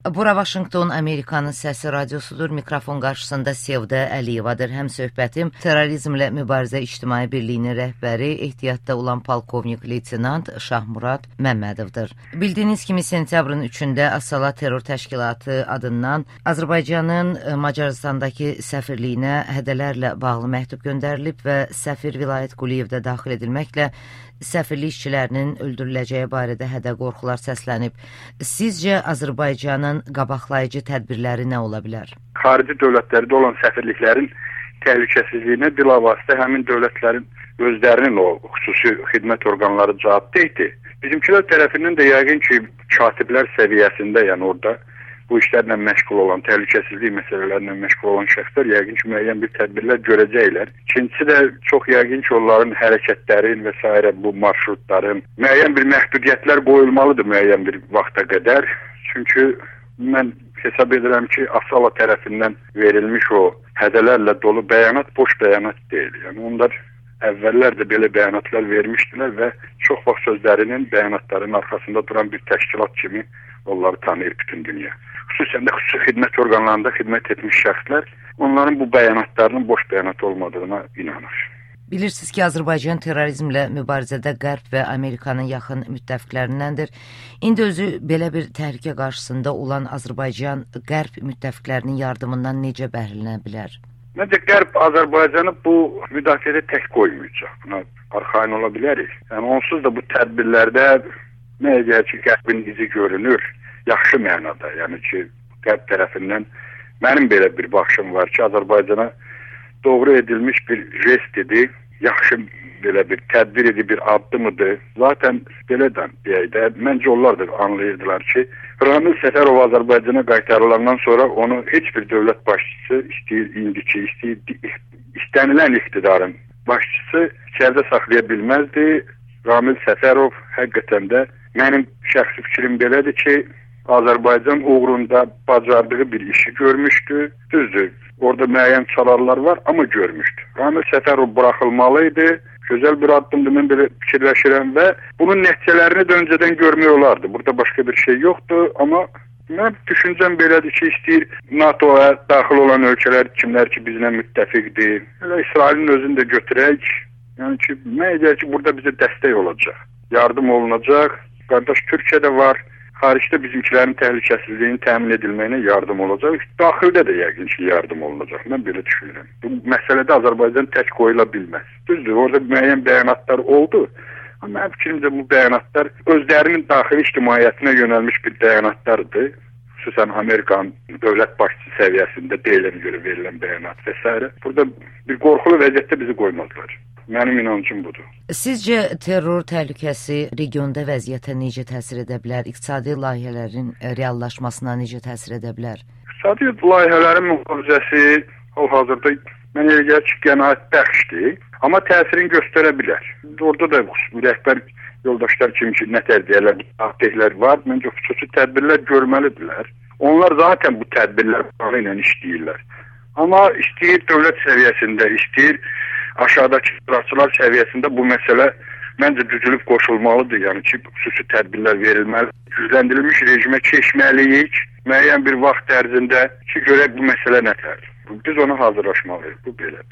Bura Vaşinqton Amerikanın Səsi radiosudur. Mikrofon qarşısında Sevda Əliyevadır. Həm söhbətim Terrorizmlə Mübarizə İctimai Birliyinin rəhbəri, ehtiyatda olan polkovnik leytenant Şahmurad Məmmədovdur. Bildiyiniz kimi sentyabrın 3-də Asala Terror Təşkilatı adından Azərbaycanın Macaristandakı səfirliyinə hədələrlə bağlı məktub göndərilib və səfir Vilayət Quliyevdə daxil edilməklə səfirlik işçilərinin öldürüləcəyi barədə hədə qorxular səslənib. Sizcə Azərbaycanın qabaqlayıcı tədbirləri nə ola bilər? Xarici dövlətlərdə olan səfirliklərin təhlükəsizliyinə bilavasitə həmin dövlətlərin özlərinin o xüsusi xidmət orqanları cavabdehdir. Bizimkilər tərəfindən də yəqin ki, katiblər səviyyəsində, yəni orada bu işlərlə məşğul olan, təhlükəsizlik məsələlərlə məşğul olan şəxslər yəqin ki, müəyyən bir tədbirlər görəcəklər. İkincisi də çox yəqin ki, onların hərəkətlərin və s. bu marşrutların müəyyən bir məhdudiyyətlər qoyulmalıdır müəyyən bir vaxta qədər. Çünki mən hesab edirəm ki, Asala tərəfindən verilmiş o hədələrlə dolu bəyanat boş bəyanat deyil. Yəni onlar əvvəllər də belə bəyanatlar vermişdilər və çox vaxt sözlərinin, bəyanatların arxasında duran bir təşkilat kimi onları tanıyır bütün dünya. Xüsusən də xüsusi xidmət orqanlarında xidmət etmiş şəxslər onların bu bəyanatlarının boş bəyanat olmadığına inanır. Bilirsiniz ki, Azərbaycan terrorizmlə mübarizədə Qərb və Amerikanın yaxın müttəfiqlərindəndir. İndi özü belə bir təhlükə qarşısında olan Azərbaycan Qərb müttəfiqlərinin yardımından necə bəhrələnə bilər? Məncə Qərb Azərbaycanı bu müdafiədə tək qoymayacaq. Buna arxayın ola bilərik. Yəni onsuz da bu tədbirlərdə məncə ki, Qərbin izi görünür. Yaxşı mənada, yəni ki, Qərb tərəfindən mənim belə bir baxışım var ki, Azərbaycana doğru edilmiş bir jest idi, yaxşı belə bir tədbir idi, bir addım idi. Zaten belədən deyək də, məncə onlar da anlayırdılar ki, Ramil Səfərov Azərbaycana qaytarılandan sonra onu heç bir dövlət başçısı, indiki, istənilən iqtidarın başçısı içəridə saxlaya bilməzdi. Ramil Səfərov həqiqətən də mənim şəxsi fikrim belədir ki, Azərbaycan uğrunda bacardığı bir işi görmüşdü. Düzdür, orada müəyyən çalarlar var, amma görmüşdü. Ramil Səfərov buraxılmalıydı. Gözəl bir addımdır, mən belə fikirləşirəm və bunun nəticələrini də öncədən görmək olardı. Burada başqa bir şey yoxdur, amma mən düşüncəm belədir ki, istəyir NATO-ya daxil olan ölkələr kimlər ki, bizlə müttəfiqdir. Elə İsrailin özünü də götürək. Yəni ki, mən edək ki, burada bizə dəstək olacaq, yardım olunacaq. Qardaş Türkiyə də var. Xaricdə bizimkilərin təhlükəsizliyinin təmin edilməyinə yardım olacaq. Daxildə də yəqin ki, yardım olunacaq. Mən belə düşünürəm. Bu məsələdə Azərbaycan tək qoyula bilməz. Düzdür, orada müəyyən bəyanatlar oldu. Amma mənim fikrimcə bu bəyanatlar özlərinin daxili ictimaiyyətinə yönəlmiş bir bəyanatlardır. Xüsusən Amerikan dövlət başçısı səviyyəsində deyilən görə verilən bəyanat və s. Burada bir qorxulu vəziyyətdə bizi qoymazlar. Mənim inancım budur. Sizcə terror təhlükəsi regionda vəziyyətə necə təsir edə bilər? İqtisadi layihələrin reallaşmasına necə təsir edə bilər? İqtisadi layihələrin mühafizəsi hal-hazırda mən elə gəlir ki, qənaətbəxşdir, amma təsirini göstərə bilər. Orada da rəhbər yoldaşlar kimi ki, nə tərdiyələr, ahdehlər var. Məncə xüsusi tədbirlər görməlidirlər. Onlar zaten bu tədbirlər ilə işləyirlər. Amma istəyir dövlət səviyyəsində, istəyir aşağıdakı icraçılar səviyyəsində bu məsələ məncə düzülüb qoşulmalıdır. Yəni ki, xüsusi tədbirlər verilməli. Gücləndirilmiş rejimə keçməliyik. Müəyyən bir vaxt ərzində ki, görək bu məsələ nətər. Biz ona hazırlaşmalıyıq. Bu belədir.